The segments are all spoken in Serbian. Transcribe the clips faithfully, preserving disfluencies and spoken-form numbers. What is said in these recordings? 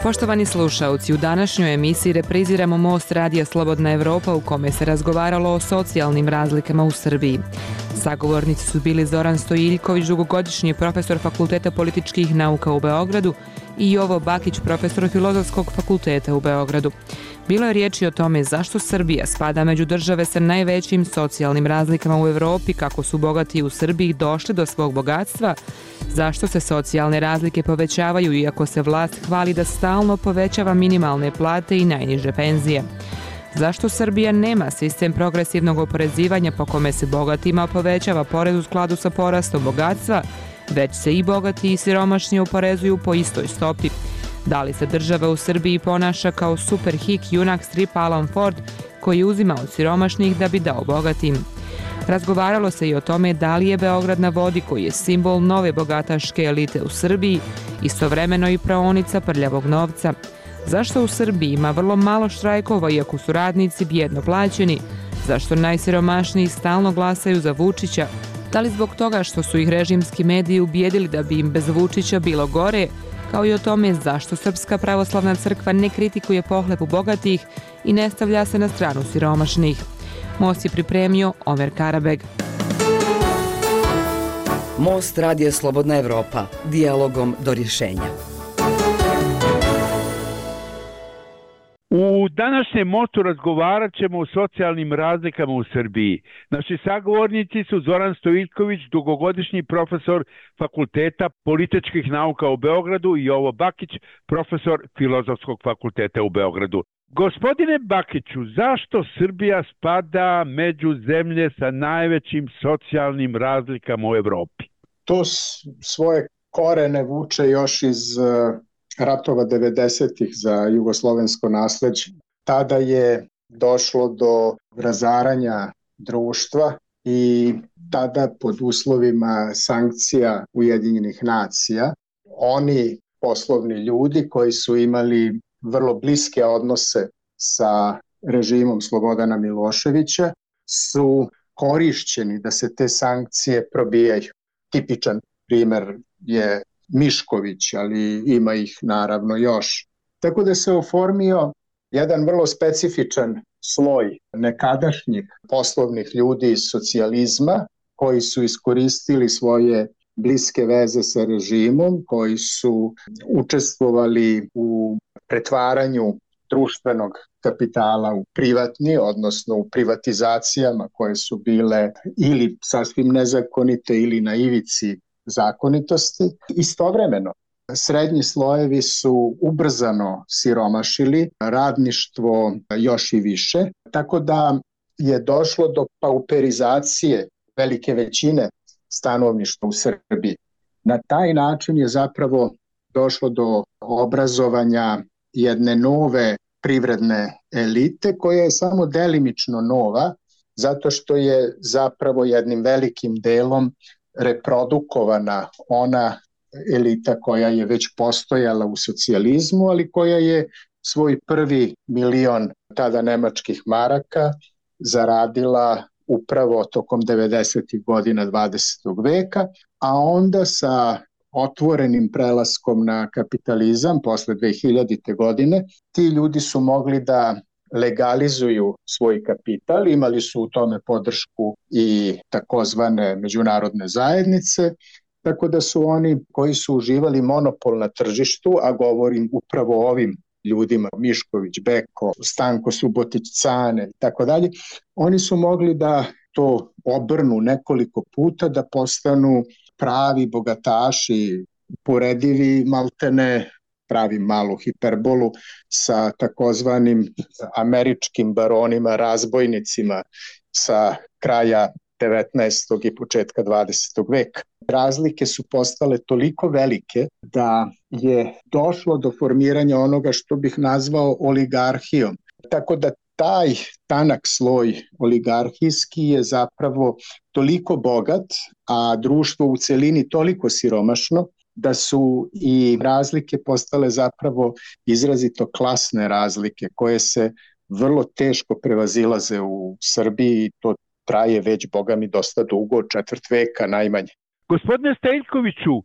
Poštovani slušaoci, u današnjoj emisiji repriziramo Most radija Slobodna Evropa u kome se razgovaralo o socijalnim razlikama u Srbiji. Sagovornici su bili Zoran Stojiljković, dugogodišnji profesor Fakulteta političkih nauka u Beogradu, i Jovo Bakić, profesor Filozofskog fakulteta u Beogradu. Bilo je riječi o tome zašto Srbija spada među države sa najvećim socijalnim razlikama u Evropi, kako su bogati u Srbiji došli do svog bogatstva, zašto se socijalne razlike povećavaju iako se vlast hvali da stalno povećava minimalne plate i najniže penzije. Zašto Srbija nema sistem progresivnog oporezivanja po kome se bogatima povećava porez u skladu sa porastom bogatstva, već se i bogati i siromašni oporezuju po istoj stopi? Da li se država u Srbiji ponaša kao superhik junak stripa Alan Ford koji uzima od siromašnih da bi dao bogatim? Razgovaralo se i o tome da li je Beograd na vodi, koji je simbol nove bogataške elite u Srbiji, istovremeno i praonica prljavog novca. Zašto u Srbiji ima vrlo malo štrajkova iako su radnici bijedno plaćeni? Zašto najsiromašniji stalno glasaju za Vučića? Da li zbog toga što su ih režimski mediji ubijedili da bi im bez Vučića bilo gore? Kao i o tome zašto Srpska pravoslavna crkva ne kritikuje pohlepu bogatih i ne stavlja se na stranu siromašnih. Most je pripremio Omer Karabeg. Most radija Slobodna Evropa, dijalogom do rješenja. U današnjem Mostu razgovarat ćemo o socijalnim razlikama u Srbiji. Naši sagovornici su Zoran Stojiljković, dugogodišnji profesor Fakulteta političkih nauka u Beogradu, i Jovo Bakić, profesor Filozofskog fakulteta u Beogradu. Gospodine Bakiću, zašto Srbija spada među zemlje sa najvećim socijalnim razlikama u Evropi? To svoje korene vuče još iz ratova devedesetih za jugoslovensko nasleđe. Tada je došlo do razaranja društva i tada pod uslovima sankcija Ujedinjenih nacija oni poslovni ljudi koji su imali vrlo bliske odnose sa režimom Slobodana Miloševića su korišćeni da se te sankcije probijaju. Tipičan primer je Mišković, ali ima ih naravno još. Tako da se oformio jedan vrlo specifičan sloj nekadašnjih poslovnih ljudi iz socijalizma koji su iskoristili svoje bliske veze sa režimom, koji su učestvovali u pretvaranju društvenog kapitala u privatni, odnosno u privatizacijama koje su bile ili sasvim nezakonite ili na ivici zakonitosti. Istovremeno, srednji slojevi su ubrzano siromašili, radništvo još i više, tako da je došlo do pauperizacije velike većine stanovništva u Srbiji. Na taj način je zapravo došlo do obrazovanja jedne nove privredne elite koja je samo delimično nova, zato što je zapravo jednim velikim delom reprodukovana ona elita koja je već postojala u socijalizmu, ali koja je svoj prvi milion tada nemačkih maraka zaradila upravo tokom devedesetih godina dvadesetog veka, a onda sa otvorenim prelaskom na kapitalizam posle dve hiljadite. godine, ti ljudi su mogli da legalizuju svoj kapital, imali su u tome podršku i takozvane međunarodne zajednice, tako da su oni koji su uživali monopol na tržištu, a govorim upravo o ovim ljudima, Mišković, Beko, Stanko Subotić, Cane i tako dalje, oni su mogli da to obrnu nekoliko puta, da postanu pravi bogataši, poredivi maltene, pravim malu hiperbolu, sa takozvanim američkim baronima, razbojnicima sa kraja devetnaestog i početka dvadesetog veka. Razlike su postale toliko velike da je došlo do formiranja onoga što bih nazvao oligarhijom. Tako da taj tanak sloj oligarhijski je zapravo toliko bogat, a društvo u celini toliko siromašno, da su i razlike postale zapravo izrazito klasne razlike koje se vrlo teško prevazilaze u Srbiji i to traje već, boga mi, dosta dugo, četvrt veka najmanje. Gospodine Stojiljkoviću,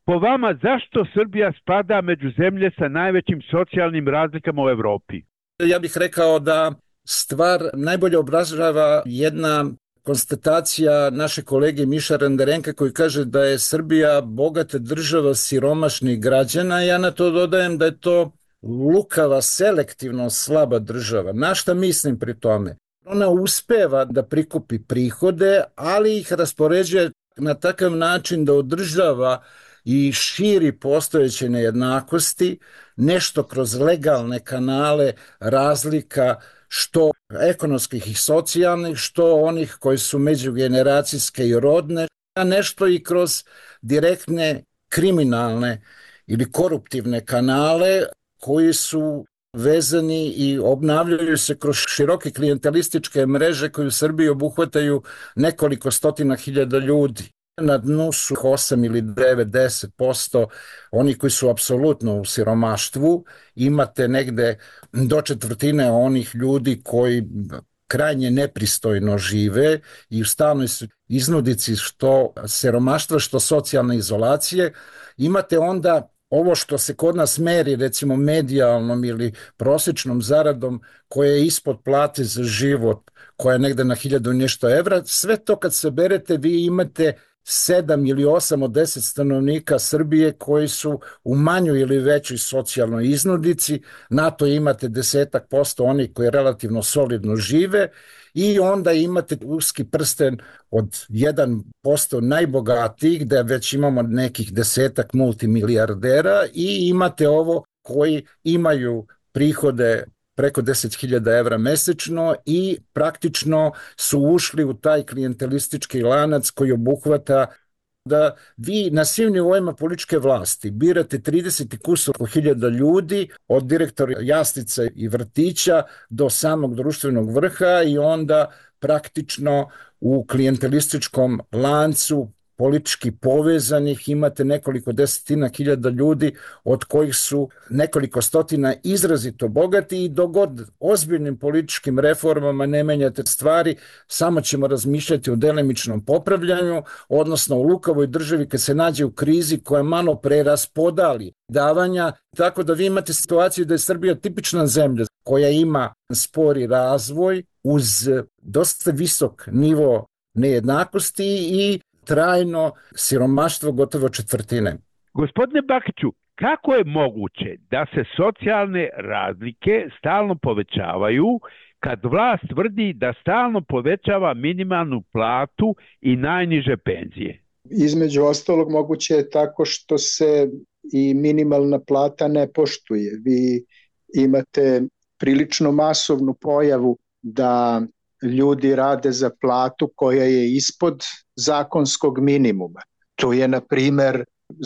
Po vama, zašto Srbija spada među zemlje sa najvećim socijalnim razlikama u Evropi? Ja bih rekao da stvar najbolje obražava jedna konstatacija naše kolege Miša Renderenka koji kaže da je Srbija bogata država siromašnih građana. Ja na to dodajem da je to lukava, selektivno slaba država. Na šta mislim pri tome? Ona uspeva da prikupi prihode, ali ih raspoređuje na takav način da održava i širi postojeće nejednakosti, nešto kroz legalne kanale razlika što ekonomskih i socijalnih, što onih koji su međugeneracijske i rodne, a nešto i kroz direktne kriminalne ili koruptivne kanale koji su vezani i obnavljaju se kroz široke klijentelističke mreže koje u Srbiji obuhvataju nekoliko stotina hiljada ljudi. Na dnu su osam ili devet, deset posto oni koji su apsolutno u siromaštvu. Imate negde do četvrtine onih ljudi koji krajnje nepristojno žive i u stalnoj su iznudici što siromaštva, što socijalne izolacije. Imate onda ovo što se kod nas meri, recimo medijalnom ili prosječnom zaradom koja je ispod plate za život, koja je negde na hiljadu i nešto evra, sve to kad se berete vi imate sedam ili osam od deset stanovnika Srbije koji su u manjoj ili većoj socijalnoj iznudici, na to imate desetak posto onih koji relativno solidno žive i onda imate uski prsten od jedan posto najbogatijih, da već imamo nekih desetak multimilijardera i imate ovo koji imaju prihode preko deset hiljada evra mesečno i praktično su ušli u taj klijentelistički lanac koji obuhvata da vi na svim nivoima političke vlasti birate trideset kusur hiljada ljudi, od direktora jaslica i vrtića do samog društvenog vrha i onda praktično u klijentelističkom lancu politički povezanih imate nekoliko desetina hiljada ljudi od kojih su nekoliko stotina izrazito bogati i dok god ozbiljnim političkim reformama ne menjate stvari, samo ćemo razmišljati o delimičnom popravljanju, odnosno u lukavoj državi kad se nađe u krizi koja malo preraspodali davanja, tako da vi imate situaciju da je Srbija tipična zemlja koja ima spori razvoj uz dosta visok nivo nejednakosti i trajno siromaštvo gotovo četvrtine. Gospodine Bakiću, kako je moguće da se socijalne razlike stalno povećavaju kad vlast tvrdi da stalno povećava minimalnu platu i najniže penzije? Između ostalog moguće je tako što se i minimalna plata ne poštuje. Vi imate prilično masovnu pojavu da ljudi rade za platu koja je ispod zakonskog minimuma. To je, na primer,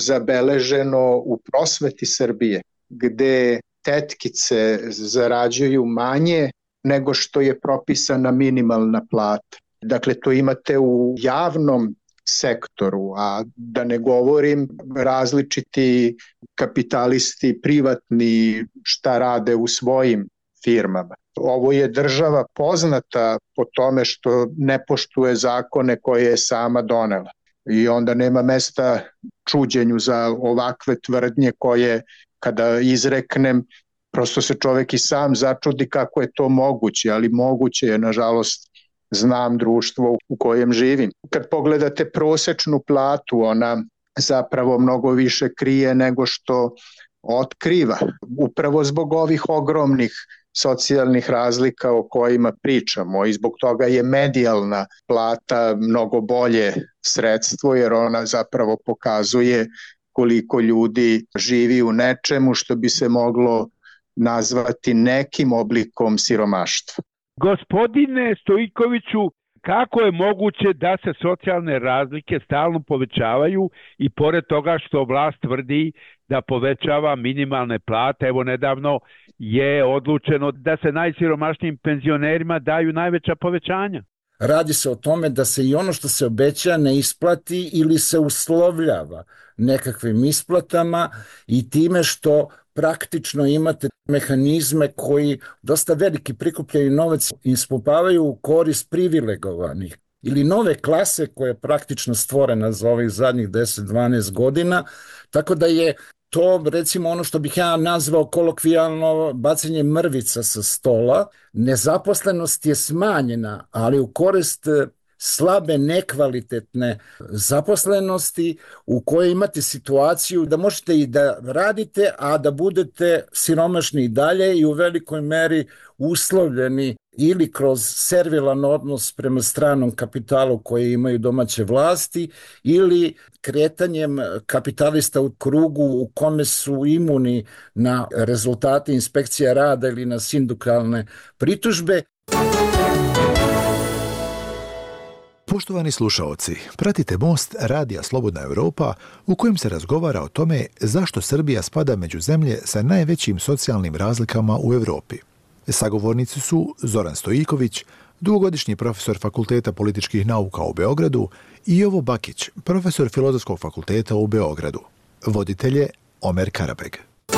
zabeleženo u prosveti Srbije, gde tetkice zarađuju manje nego što je propisana minimalna plata. Dakle, to imate u javnom sektoru, a da ne govorim različiti kapitalisti, privatni, šta rade u svojim firmama. Ovo je država poznata po tome što ne poštuje zakone koje je sama donela. I onda nema mesta čuđenju za ovakve tvrdnje koje, kada izreknem, prosto se čovek i sam začudi kako je to moguće, ali moguće je, nažalost, znam društvo u kojem živim. Kad pogledate prosečnu platu, ona zapravo mnogo više krije nego što otkriva. Upravo zbog ovih ogromnih socijalnih razlika o kojima pričamo i zbog toga je medijalna plata mnogo bolje sredstvo jer ona zapravo pokazuje koliko ljudi živi u nečemu što bi se moglo nazvati nekim oblikom siromaštva. Gospodine Stojkoviću, kako je moguće da se socijalne razlike stalno povećavaju i pored toga što vlast tvrdi da povećava minimalne plate? Evo nedavno je odlučeno da se najsiromašnijim penzionerima daju najveća povećanja. Radi se o tome da se i ono što se obeća ne isplati ili se uslovljava nekakvim isplatama i time što praktično imate mehanizme koji dosta veliki prikupljaju novac ispumpavaju u korist privilegovanih. ili nove klase koja je praktično stvorena za ovih zadnjih deset do dvanaest godina, tako da je to recimo ono što bih ja nazvao kolokvijalno bacanje mrvica sa stola. Nezaposlenost je smanjena, ali u korist slabe, nekvalitetne zaposlenosti u kojoj imate situaciju da možete i da radite, a da budete siromašni i dalje i u velikoj meri uslovljeni ili kroz servilan odnos prema stranom kapitalu koje imaju domaće vlasti ili kretanjem kapitalista u krugu u kome su imuni na rezultate inspekcija rada ili na sindikalne pritužbe. Poštovani slušaoci, pratite Most Radija Slobodna Evropa u kojem se razgovara o tome zašto Srbija spada među zemlje sa najvećim socijalnim razlikama u Evropi. Sagovornici su Zoran Stojiljković, dugogodišnji profesor Fakulteta političkih nauka u Beogradu, i Jovo Bakić, profesor Filozofskog fakulteta u Beogradu. Voditelj je Omer Karabeg.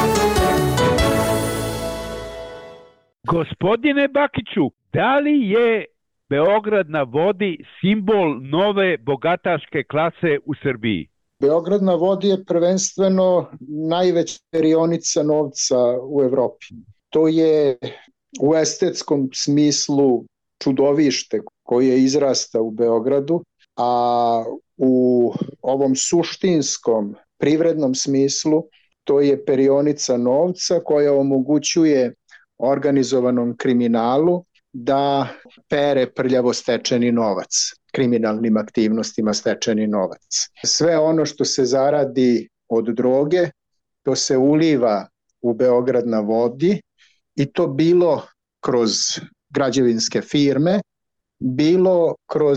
Gospodine Bakiću, da li je Beograd na vodi simbol nove bogataške klase u Srbiji? Beograd na vodi je prvenstveno najveća perionica novca u Evropi. To je u estetskom smislu čudovište koje izrasta u Beogradu, a u ovom suštinskom privrednom smislu to je perionica novca koja omogućuje organizovanom kriminalu da pere prljavo stečeni novac, kriminalnim aktivnostima stečeni novac. Sve ono što se zaradi od droge, to se uliva u Beograd na vodi i to bilo kroz građevinske firme, bilo kroz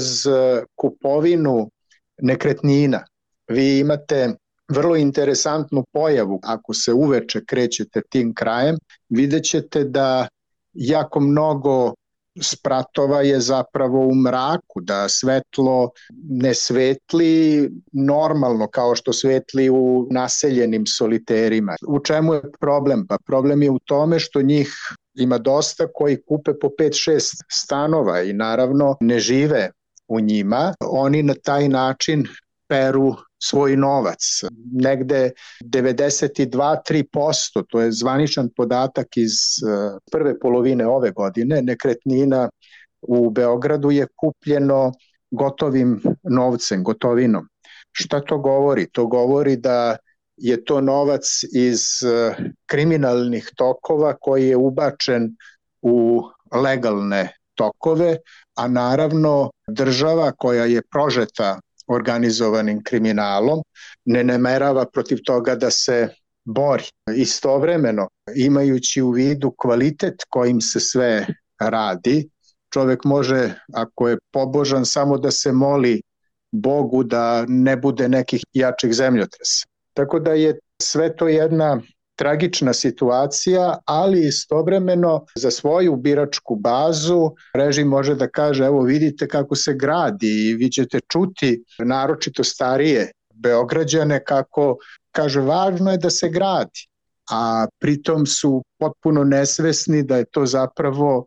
kupovinu nekretnina. Vi imate vrlo interesantnu pojavu, ako se uveče krećete tim krajem, vidjet ćete da jako mnogo spratova je zapravo u mraku, da svetlo ne svetli normalno kao što svetli u naseljenim soliterima. U čemu je problem? Pa problem je u tome što njih ima dosta koji kupe po pet šest stanova i naravno ne žive u njima. Oni na taj način peru svoj novac. Negde devedeset dva do tri posto, to je zvaničan podatak iz prve polovine ove godine, nekretnina u Beogradu je kupljeno gotovim novcem, gotovinom. Šta to govori? To govori da je to novac iz kriminalnih tokova koji je ubačen u legalne tokove, a naravno država koja je prožeta organizovanim kriminalom ne namerava protiv toga da se bori. Istovremeno, imajući u vidu kvalitet kojim se sve radi, čovjek može, ako je pobožan, samo da se moli Bogu da ne bude nekih jačih zemljotresa. Tako da je sve to jedna tragična situacija, ali istovremeno za svoju biračku bazu režim može da kaže evo vidite kako se gradi i vi ćete čuti naročito starije Beograđane kako kaže važno je da se gradi, a pritom su potpuno nesvesni da je to zapravo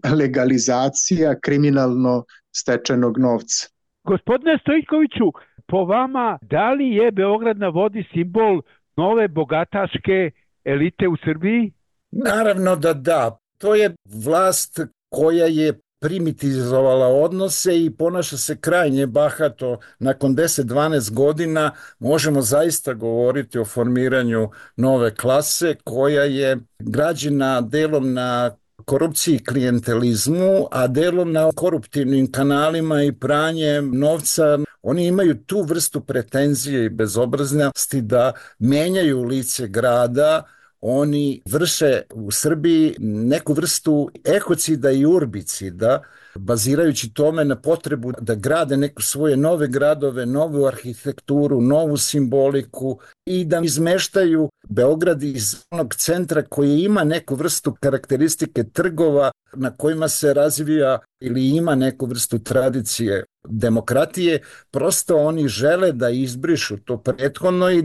legalizacija kriminalno stečenog novca. Gospodine Stojiljkoviću, po vama da li je Beograd na vodi simbol nove bogataške elite u Srbiji? Naravno da da. To je vlast koja je primitizovala odnose i ponaša se krajnje bahato. Nakon deset do dvanaest godina možemo zaista govoriti o formiranju nove klase koja je građena delom na korupciji i klijentelizmu, a delom na koruptivnim kanalima i pranjem novca. Oni imaju tu vrstu pretenzije i bezobraznosti da menjaju lice grada. Oni vrše u Srbiji neku vrstu ekocida i urbicida, bazirajući tome na potrebu da grade neku svoje nove gradove, novu arhitekturu, novu simboliku i da izmeštaju Beograd iz onog centra koji ima neku vrstu karakteristike trgova na kojima se razvija ili ima neku vrstu tradicije demokratije. Prosto oni žele da izbrišu to prethodno i da se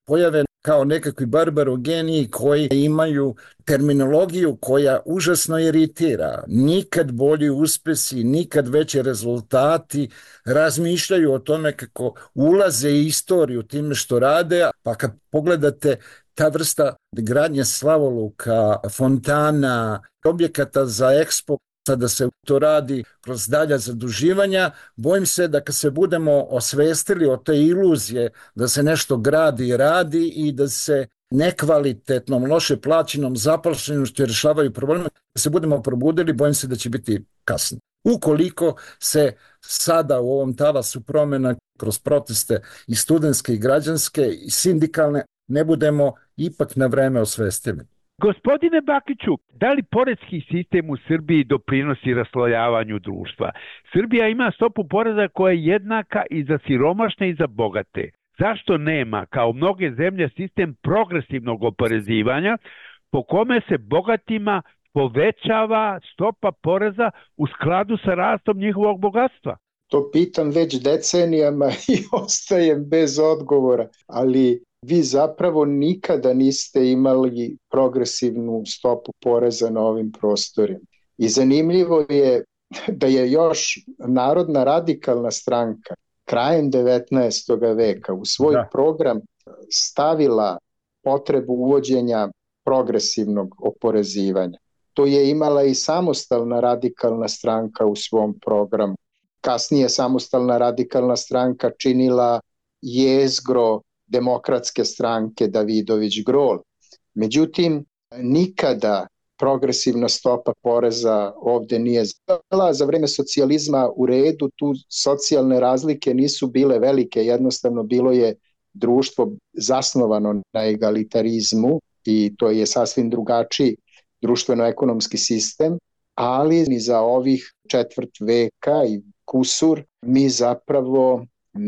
pojave kao nekakvi barbarogeniji koji imaju terminologiju koja užasno iritira. Nikad bolji uspesi, nikad veći rezultati, razmišljaju o tome kako ulaze istoriju time što rade, pa kad pogledate ta vrsta gradnje slavoluka, fontana, objekata za ekspo, da se to radi kroz dalja zaduživanja, bojim se da kad se budemo osvestili o te iluzije da se nešto gradi i radi i da se nekvalitetnom, loše plaćenom zaposlenošću rješavaju probleme, da se budemo probudili, bojim se da će biti kasno. Ukoliko se sada u ovom talasu promjena kroz proteste i studentske i građanske i sindikalne ne budemo ipak na vreme osvestili. Gospodine Bakiću, da li poreski sistem u Srbiji doprinosi raslojavanju društva? Srbija ima stopu poreza koja je jednaka i za siromašne i za bogate. Zašto nema, kao mnoge zemlje, sistem progresivnog oporezivanja po kome se bogatima povećava stopa poreza u skladu sa rastom njihovog bogatstva? To pitam već decenijama i ostajem bez odgovora, ali vi zapravo nikada niste imali progresivnu stopu poreza na ovim prostorima. I zanimljivo je da je još Narodna radikalna stranka krajem devetnaestog veka u svoj da. program stavila potrebu uvođenja progresivnog oporezivanja. To je imala i Samostalna radikalna stranka u svom programu. Kasnije Samostalna radikalna stranka činila jezgro Demokratske stranke Davidović Grol. Međutim, nikada progresivna stopa poreza ovde nije zvala. Za vreme socijalizma u redu, tu socijalne razlike nisu bile velike, jednostavno bilo je društvo zasnovano na egalitarizmu i to je sasvim drugačiji društveno-ekonomski sistem, ali ni za ovih četvrt veka i kusur mi zapravo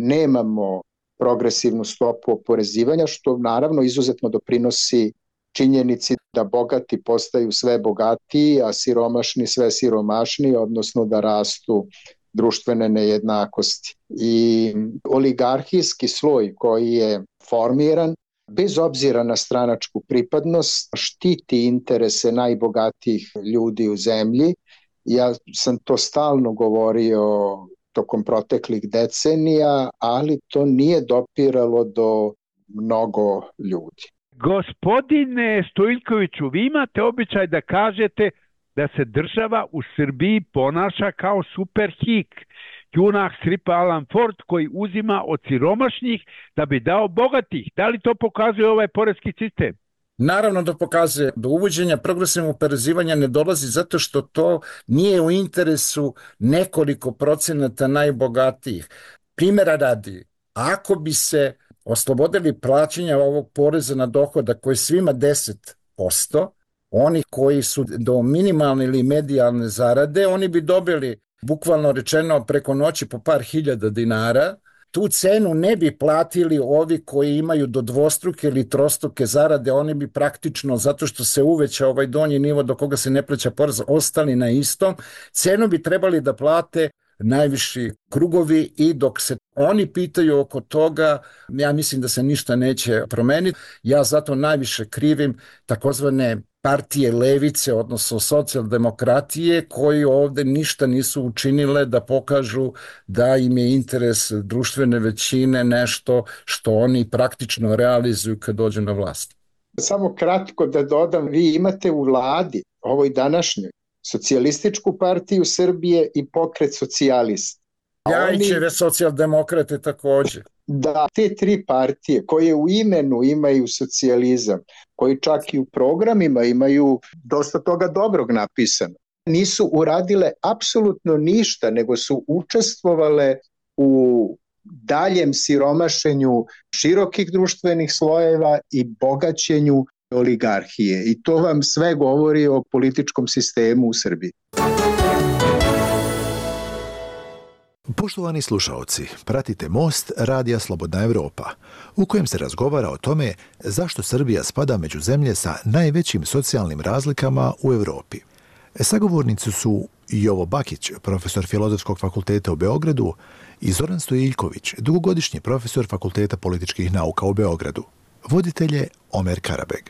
nemamo progresivnu stopu oporezivanja, što naravno izuzetno doprinosi činjenici da bogati postaju sve bogatiji, a siromašni sve siromašniji, odnosno da rastu društvene nejednakosti. I oligarhijski sloj koji je formiran, bez obzira na stranačku pripadnost, štiti interese najbogatijih ljudi u zemlji. Ja sam to stalno govorio tokom proteklih decenija, ali to nije dopiralo do mnogo ljudi. Gospodine Stojiljkoviću, vi imate običaj da kažete da se država u Srbiji ponaša kao superhik, junak stripa Alan Ford koji uzima od siromašnih da bi dao bogatih. Da li to pokazuje ovaj poreski sistem? Naravno da pokazuje. Do uvođenja progresivnog oporezivanja ne dolazi zato što to nije u interesu nekoliko procenata najbogatijih. Primjera radi, ako bi se oslobodili plaćanja ovog poreza na dohodak koji je svima deset posto, oni koji su do minimalne ili medijalne zarade, oni bi dobili bukvalno rečeno preko noći po par hiljada dinara. Tu cenu ne bi platili ovi koji imaju do dvostruke ili trostruke zarade, oni bi praktično, zato što se uveća ovaj donji nivo do koga se ne plaća porez, ostali na istom. Cenu bi trebali da plate najviši krugovi i dok se oni pitaju oko toga, ja mislim da se ništa neće promeniti. Ja zato najviše krivim takozvane partije levice, odnosno socijaldemokratije, koji ovde ništa nisu učinile da pokažu da im je interes društvene većine nešto što oni praktično realizuju kad dođu na vlast. Samo kratko da dodam, vi imate u vladi, ovoj današnjoj, Socijalističku partiju Srbije i Pokret socijalista. Ljajićeve socijaldemokrate takođe. Da, te tri partije koje u imenu imaju socijalizam, koji čak i u programima imaju dosta toga dobrog napisano, nisu uradile apsolutno ništa, nego su učestvovale u daljem siromašenju širokih društvenih slojeva i bogaćenju oligarhije. I to vam sve govori o političkom sistemu u Srbiji. Poštovani slušaoci, pratite Most Radija Slobodna Evropa, u kojem se razgovara o tome zašto Srbija spada među zemlje sa najvećim socijalnim razlikama u Evropi. Sagovornici su Jovo Bakić, profesor Filozofskog fakulteta u Beogradu, i Zoran Stojiljković, dugogodišnji profesor Fakulteta političkih nauka u Beogradu. voditelj je Omer Karabeg.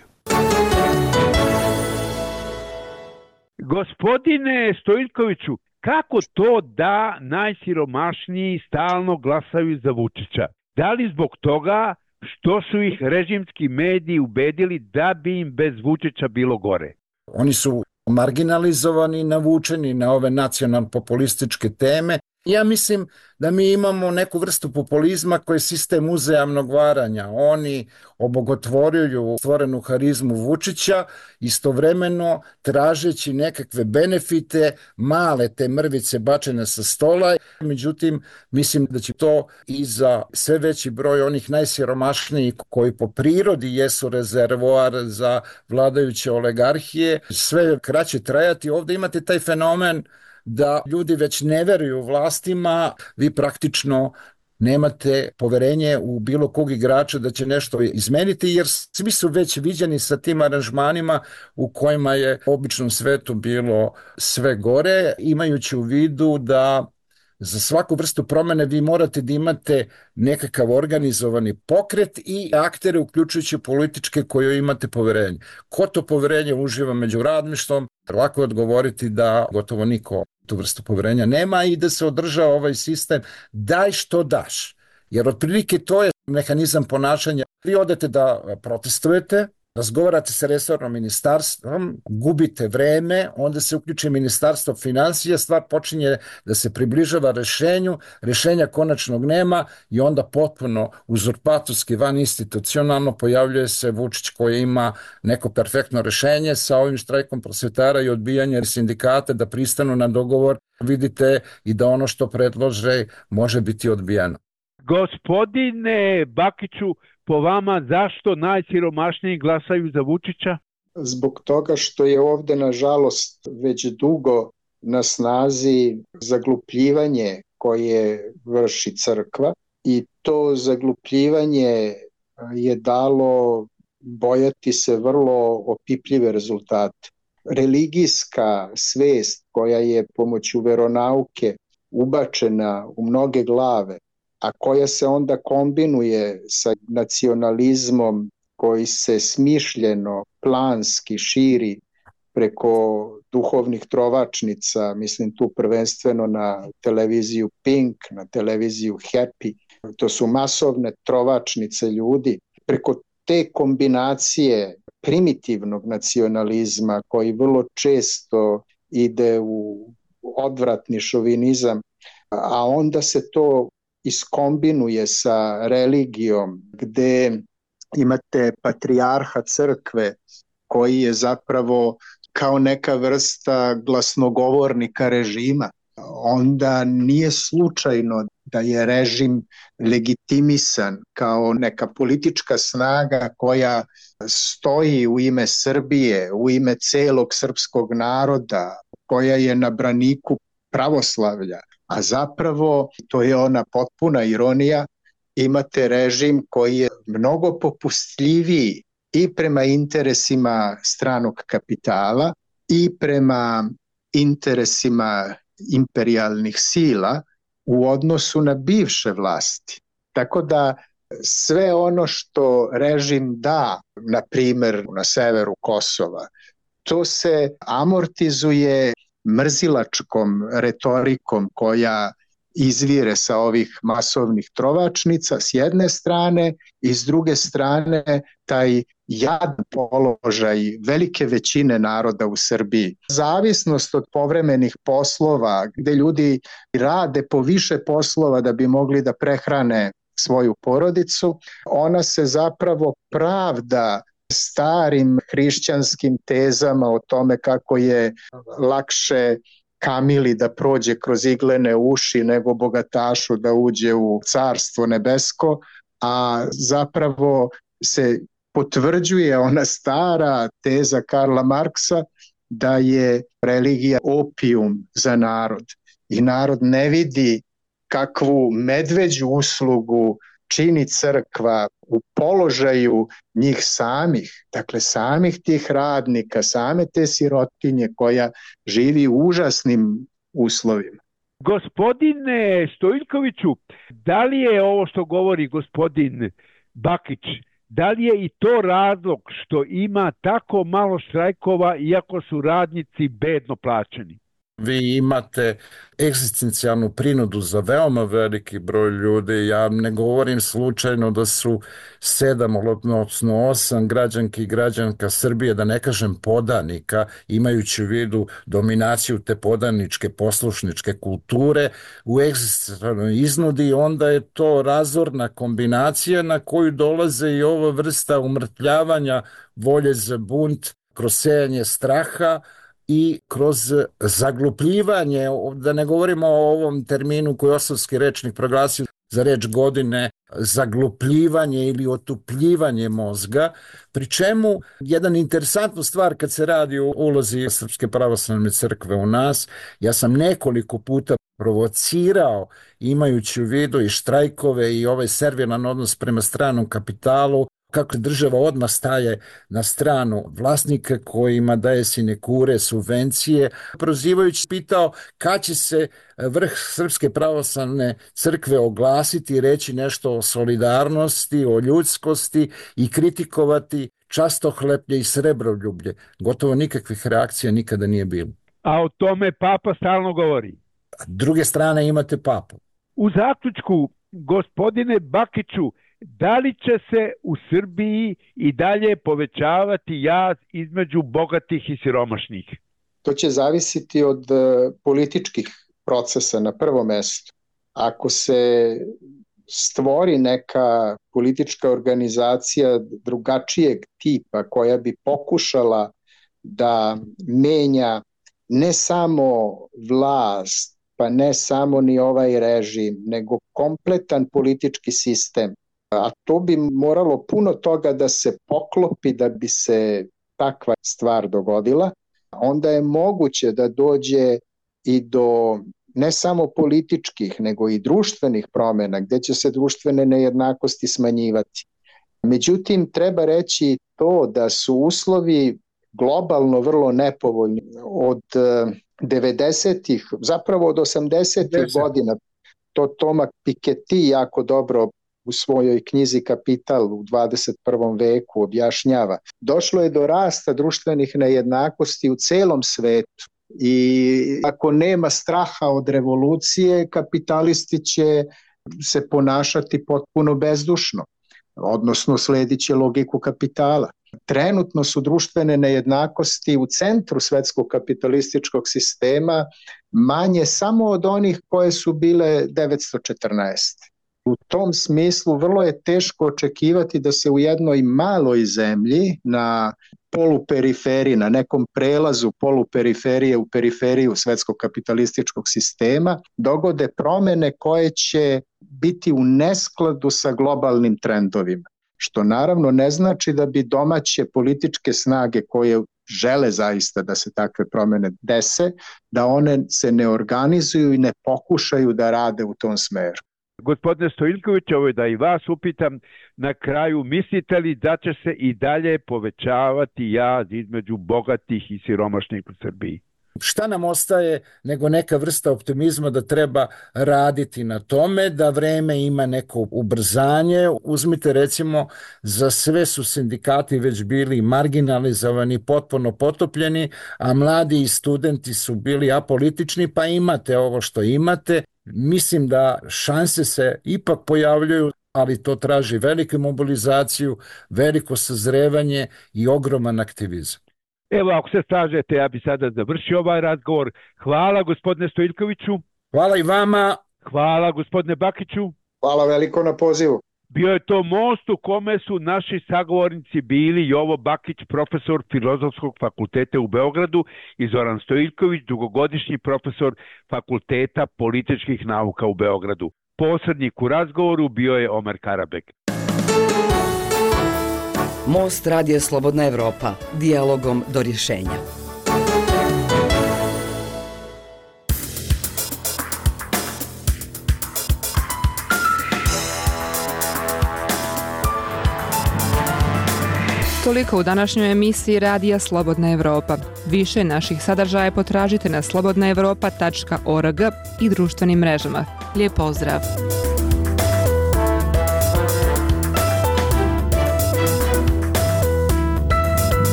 Gospodine Stojiljkoviću, kako to da najsiromašniji stalno glasaju za Vučića? Da li zbog toga što su ih režimski mediji ubedili da bi im bez Vučića bilo gore? Oni su marginalizovani, navučeni na ove nacionalno-populističke teme. Ja mislim da mi imamo neku vrstu populizma koji je sistem uzajamnog varanja. Oni obogotvoruju stvorenu harizmu Vučića, istovremeno tražeći nekakve benefite, male te mrvice bačene sa stola. Međutim, mislim da će to i za sve veći broj onih najsiromašnijih koji po prirodi jesu rezervoar za vladajuće oligarhije, sve kraće trajati. Ovdje imate taj fenomen da ljudi već ne veruju vlastima, vi praktično nemate poverenje u bilo kog igrača da će nešto izmeniti, jer svi su već viđeni sa tim aranžmanima u kojima je u običnom svetu bilo sve gore, imajući u vidu da za svaku vrstu promene vi morate da imate nekakav organizovani pokret i aktere, uključujući političke koje imate poverenje. Ko to poverenje uživa među radništvom? Lako je odgovoriti da gotovo niko tu vrstu poverenja nema i da se održava ovaj sistem daj što daš. Jer otprilike to je mehanizam ponašanja. Vi odete da protestujete, razgovarate sa resornom ministarstvom, gubite vreme, onda se uključi ministarstvo finansija, stvar počinje da se približava rešenju, rešenja konačnog nema i onda potpuno uzurpatorski, van institucionalno pojavljuje se Vučić koji ima neko perfektno rešenje sa ovim štrajkom prosvetara i odbijanje sindikata da pristanu na dogovor. Vidite i da ono što predlože može biti odbijeno. Gospodine Bakiću, po vama zašto najsiromašniji glasaju za Vučića? Zbog toga što je ovde nažalost već dugo na snazi zaglupljivanje koje vrši crkva i to zaglupljivanje je dalo bojati se vrlo opipljive rezultate. Religijska svest koja je pomoću veronauke ubačena u mnoge glave, a koja se onda kombinuje sa nacionalizmom koji se smišljeno, planski širi preko duhovnih trovačnica, mislim tu prvenstveno na televiziju Pink, na televiziju Happy, to su masovne trovačnice ljudi. Preko te kombinacije primitivnog nacionalizma koji vrlo često ide u odvratni šovinizam, a onda se to iskombinuje sa religijom gde imate patrijarha crkve koji je zapravo kao neka vrsta glasnogovornika režima. Onda nije slučajno da je režim legitimisan kao neka politička snaga koja stoji u ime Srbije, u ime celog srpskog naroda, koja je na braniku pravoslavlja. A zapravo, to je ona potpuna ironija, imate režim koji je mnogo popustljiviji i prema interesima stranog kapitala i prema interesima imperijalnih sila u odnosu na bivše vlasti. Tako da sve ono što režim da, na primer na severu Kosova, to se amortizuje mrzilačkom retorikom koja izvire sa ovih masovnih trovačnica s jedne strane i s druge strane taj jadan položaj velike većine naroda u Srbiji. Zavisnost od povremenih poslova gde ljudi rade po više poslova da bi mogli da prehrane svoju porodicu, ona se zapravo pravda starim hrišćanskim tezama o tome kako je lakše kamili da prođe kroz iglene uši nego bogatašu da uđe u carstvo nebesko, a zapravo se potvrđuje ona stara teza Karla Marksa da je religija opijum za narod i narod ne vidi kakvu medveđu uslugu čini crkva u položaju njih samih, dakle samih tih radnika, same te sirotinje koja živi u užasnim uslovima. Gospodine Stojiljkoviću, da li je ovo što govori gospodin Bakić, Da li je i to razlog što ima tako malo štrajkova iako su radnici bedno plaćeni? Vi imate egzistencijalnu prinudu za veoma veliki broj ljudi. Ja ne govorim slučajno da su sedam, odnosno osam građanki i građanka Srbije, da ne kažem podanika, imajući u vidu dominaciju te podaničke poslušničke kulture u egzistencijalnoj iznudi, onda je to razorna kombinacija na koju dolaze i ova vrsta umrtljavanja volje za bunt kroz sejanje straha i kroz zaglupljivanje, da ne govorimo o ovom terminu koji je Osavski rečnik proglasio za reč godine, zaglupljivanje ili otupljivanje mozga, pri čemu jedan interesantnu stvar kad se radi o ulozi Srpske pravoslavne crkve u nas, ja sam nekoliko puta provocirao, imajući u vidu i štrajkove i ovaj servilan odnos prema stranom kapitalu, kako država odmah staje na stranu vlasnika kojima daje sinekure, subvencije, prozivajući pitao kad će se vrh Srpske pravoslavne crkve oglasiti i reći nešto o solidarnosti, o ljudskosti i kritikovati častohleplje i srebroljublje. Gotovo nikakvih reakcija nikada nije bilo. A o tome Papa stalno govori. A druge strane imate Papu. U zaključku, gospodine Bakiću, da li će se u Srbiji i dalje povećavati jaz između bogatih i siromašnih? To će zavisiti od političkih procesa na prvom mestu. Ako se stvori neka politička organizacija drugačijeg tipa koja bi pokušala da menja ne samo vlast, pa ne samo ni ovaj režim, nego kompletan politički sistem, a to bi moralo puno toga da se poklopi da bi se takva stvar dogodila, onda je moguće da dođe i do ne samo političkih, nego i društvenih promjena, gde će se društvene nejednakosti smanjivati. Međutim, treba reći to da su uslovi globalno vrlo nepovoljni od devedesetih, zapravo od osamdesetih godina. To Toma Piketty jako dobro u svojoj knjizi Kapital u dvadeset prvom veku objašnjava. Došlo je do rasta društvenih nejednakosti u celom svetu i ako nema straha od revolucije, kapitalisti će se ponašati potpuno bezdušno, odnosno sledit će logiku kapitala. Trenutno su društvene nejednakosti u centru svetskog kapitalističkog sistema manje samo od onih koje su bile devetsto četrnaeste. U tom smislu vrlo je teško očekivati da se u jednoj maloj zemlji na poluperiferiji, na nekom prelazu poluperiferije u periferiju svetskog kapitalističkog sistema dogode promjene koje će biti u neskladu sa globalnim trendovima. Što naravno ne znači da bi domaće političke snage koje žele zaista da se takve promjene dese, da one se ne organizuju i ne pokušaju da rade u tom smeru. Gospodine Stojiljković, ovo je da i vas upitam na kraju, mislite li da će se i dalje povećavati jaz između bogatih i siromašnih u Srbiji? Šta nam ostaje nego neka vrsta optimizma da treba raditi na tome, da vreme ima neko ubrzanje. Uzmite recimo, za sve su sindikati već bili marginalizovani, potpuno potopljeni, a mladi i studenti su bili apolitični, pa imate ovo što imate. Mislim da šanse se ipak pojavljuju, ali to traži veliku mobilizaciju, veliko sazrevanje i ogroman aktivizam. Evo, ako se slažete, ja bi sada završio ovaj razgovor. Hvala gospodine Stojiljkoviću. Hvala i vama. Hvala gospodine Bakiću. Hvala veliko na pozivu. Bio je to most u kome su naši sagovornici bili Jovo Bakić, profesor Filozofskog fakulteta u Beogradu, i Zoran Stojiljković, dugogodišnji profesor Fakulteta političkih nauka u Beogradu. Posrednik u razgovoru bio je Omer Karabek. Most Radija Slobodna Evropa. Dijalogom do rješenja. Toliko u današnjoj emisiji Radija Slobodna Evropa. Više naših sadržaja potražite na slobodna evropa tačka org i društvenim mrežama. Lijep pozdrav!